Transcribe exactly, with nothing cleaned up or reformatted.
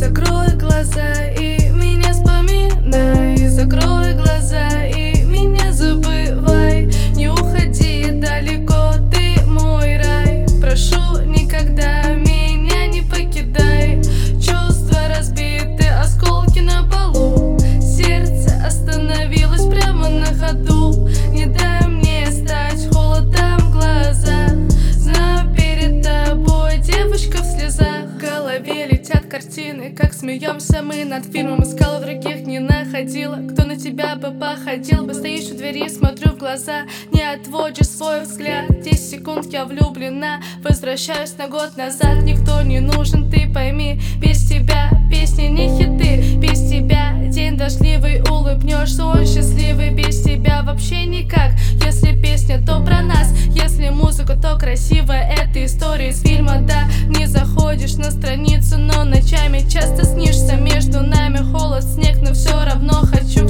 Закрой глаза и меня вспоминай. Закрой глаза и меня забывай. Не уходи далеко, ты мой рай. Прошу, никогда меня не покидай. Чувства разбиты, осколки на полу. Сердце остановилось прямо на ходу. Не дай мне стать холодом в глазах. Знаю, перед тобой девочка в слезах. В голове летят картины, как смеемся мы над фильмом. Искала других, не находила, кто на тебя бы походил бы. Стоишь у двери, смотрю в глаза, не отводишь свой взгляд. Десять секунд я влюблена, возвращаюсь на год назад. Никто не нужен, ты пойми, без тебя песни не хиты. Без тебя день дождливый, улыбнешься, он счастливый. Без тебя вообще никак. Если песня, то про нас. Если музыка, то красивая. Это история из фильма, да. Не заходишь на страницу, но ночами часто снишься. Между нами холод, снег, но все равно хочу